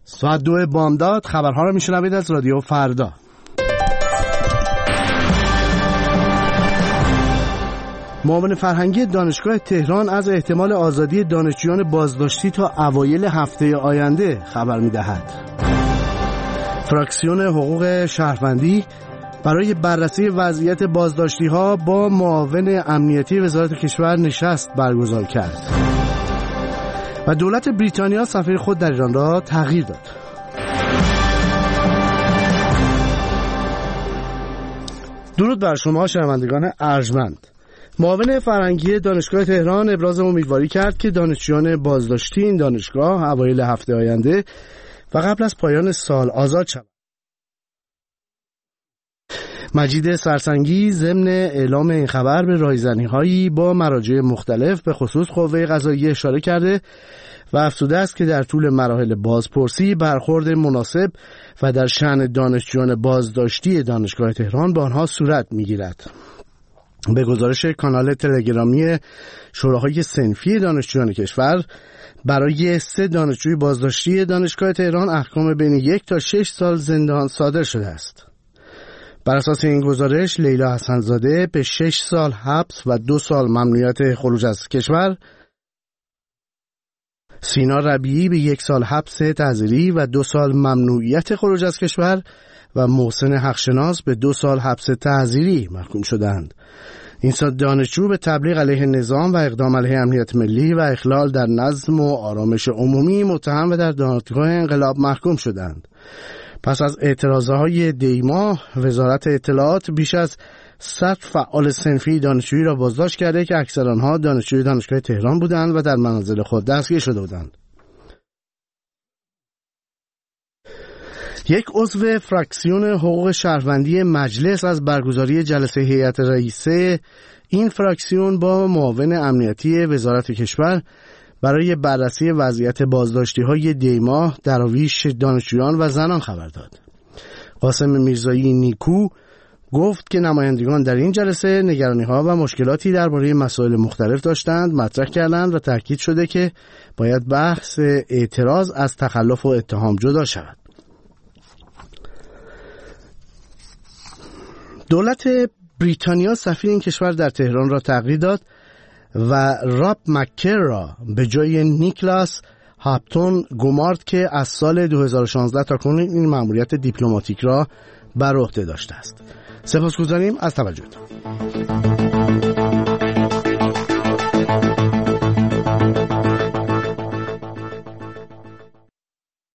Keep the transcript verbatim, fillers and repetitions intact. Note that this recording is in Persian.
ساعت دو بامداد خبرها رو میشنوید از رادیو فردا. معاون فرهنگی دانشگاه تهران از احتمال آزادی دانشجویان بازداشتی تا اوایل هفته آینده خبر می‌دهد. فراکسیون حقوق شهروندی برای بررسی وضعیت بازداشتی‌ها با معاون امنیتی وزارت کشور نشست برگزار کرد. و دولت بریتانیا سفیر خود در ایران را تغییر داد. درود بر شما شنوندگان ارجمند. معاون فرهنگی دانشگاه تهران ابراز امیدواری کرد که دانشجویان بازداشتی این دانشگاه اوایل هفته آینده و قبل از پایان سال آزاد شوند. مجید سرسنگی ضمن اعلام این خبر به رایزنی‌هایی با مراجع مختلف به خصوص قوه قضاییه اشاره کرده و افزوده است که در طول مراحل بازپرسی برخورد مناسب و در شأن دانشجویان بازداشتی دانشگاه تهران با آنها صورت می‌گیرد. به گزارش کانال تلگرامی شوراهای صنفی دانشجویان کشور، برای سه دانشجوی بازداشتی دانشگاه تهران احکام بین یک تا شش سال زندان صادر شده است. بر اساس این گزارش لیلا حسن‌زاده به شش سال حبس و دو سال ممنوعیت خروج از کشور، سینا ربیعی به یک سال حبس تعزیری و دو سال ممنوعیت خروج از کشور و محسن حقشناس به دو سال حبس تعزیری محکوم شدند. این سه دانشجو به تبلیغ علیه نظام و اقدام علیه امنیت ملی و اخلال در نظم و آرامش عمومی متهم و در دادگاه انقلاب محکوم شدند. پس از اعتراضهای دیما، وزارت اطلاعات بیش از صد فعال صنفی دانشجویی را بازداشت کرده که اکثر آنها دانشجوی دانشگاه تهران بودند و در منازل خود دستگیر شده بودند. یک عضو فراکسیون حقوق شهروندی مجلس از برگزاری جلسه هیئت رئیسه این فراکسیون با معاون امنیتی وزارت کشور برای بررسی وضعیت بازداشتی‌های دیما، دراویش دانشجویان و زنان خبر داد. قاسم میرزایی نیکو گفت که نمایندگان در این جلسه نگرانی‌ها و مشکلاتی درباره مسائل مختلف داشتند، مطرح کردند و تاکید شده که باید بحث اعتراض از تخلف و اتهام جدا شود. دولت بریتانیا سفیر این کشور در تهران را تغییر داد و راب مکر را به جای نیکلاس هاپتون گمارد که از سال دو هزار و شانزده تا کنون این مأموریت دیپلماتیک را بر عهده داشته است. سپاسگزاریم از توجهتان.